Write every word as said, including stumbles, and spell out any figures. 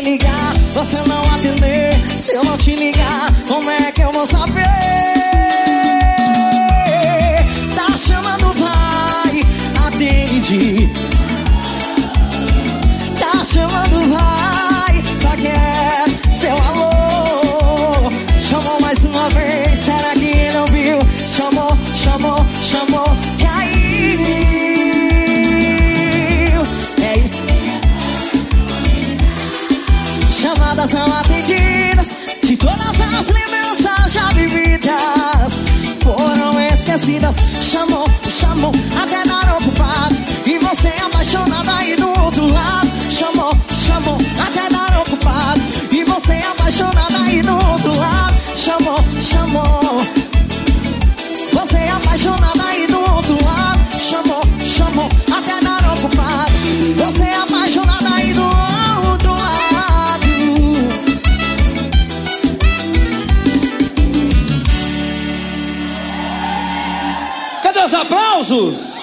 ligar, você não atender. Se eu não te ligar, como é que eu vou saber? Tá chamando, vai, atende. Tá chamando, vai, só quer seu alô. Chamou mais uma vez, será que ele não viu? Chamou, chamou, chamou, caiu. É isso. Chamadas não atendidas, de todas as lembranças já vividas foram esquecidas. Chamou, chamou, até dar ocupado, e você apaixonada aí do outro lado. Chamou, chamou, até dar ocupado, e você apaixonada aí do outro lado. Chamou, chamou, você apaixonada aí do outro lado. Chamou, chamou, até dar ocupado, você apaixonada aí do outro lado. Cadê os aplausos?